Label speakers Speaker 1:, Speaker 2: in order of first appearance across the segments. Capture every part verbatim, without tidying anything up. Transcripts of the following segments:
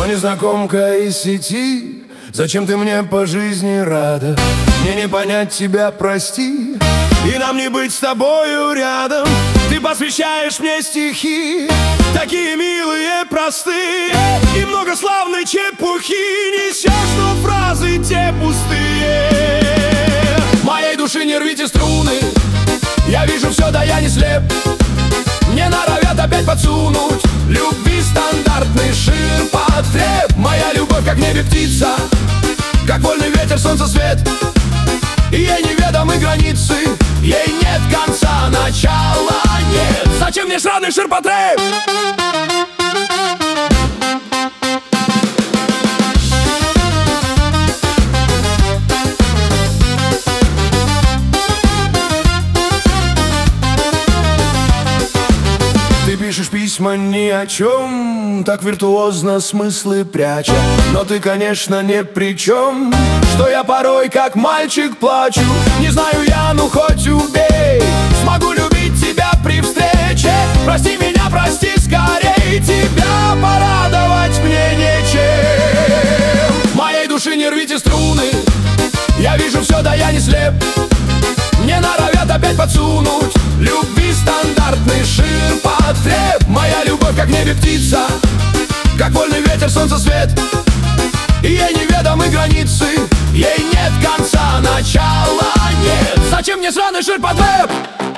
Speaker 1: незнакомка из сети, зачем ты мне по жизни рада? Мне не понять тебя, прости, и нам не быть с тобою рядом. Ты посвящаешь мне стихи, такие милые, простые, и много славной чепухи несешь, но фразы те пустые. Моей души не рвите струны, я вижу все, да я не слеп. Мне норовят опять подсунуть любви стандартный ширпотреб. Моя любовь как в небе птица, как вольный ветер, солнце свет. И ей неведомы границы, ей нет конца, начала нет. Зачем мне сраный ширпотреб? Ты пишешь письма ни о чем, так виртуозно смыслы пряча. Но ты, конечно, не при чем, что я порой как мальчик плачу. Не знаю я, ну хоть убей, смогу любить тебя при встрече. Прости меня, прости скорей, тебя порадовать мне нечем. Моей души не рвите струны, я вижу все, да я не слеп. Мне норовят опять подсунуть любви стандартный ширпотреб. Моя любовь как в небе птица, как вольный ветер, солнце свет. И ей неведомы границы, ей нет конца, начала нет. Зачем мне сраный ширпотреб?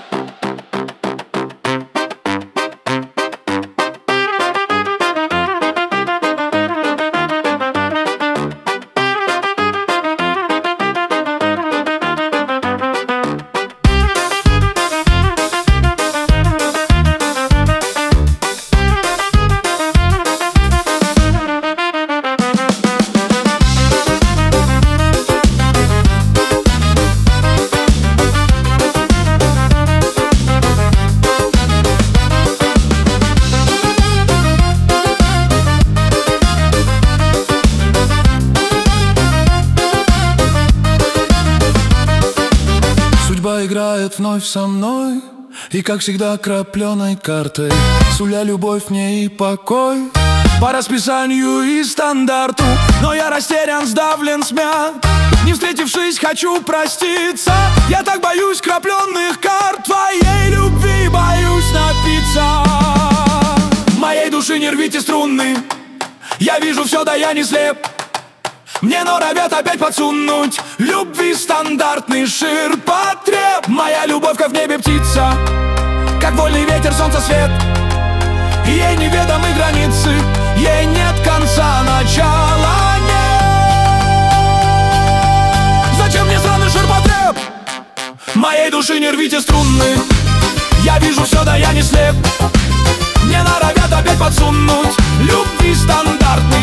Speaker 2: Судьба играет вновь со мной, и, как всегда, крапленой картой, суля любовь мне и покой по расписанию и стандарту. Но я растерян, сдавлен, смят, не встретившись, хочу проститься. Я так боюсь крапленных карт, твоей любви боюсь напиться. Моей души не рвите струны, я вижу все, да я не слеп. Мне норовят опять подсунуть любви стандартный ширпотреб. Моя любовь как в небе птица, как вольный ветер, солнце свет. И ей неведомы границы, ей нет конца, начала нет. Зачем мне сраный ширпотреб? Моей души не рвите струны, я вижу все, да я не слеп. Мне норовят опять подсунуть любви стандартный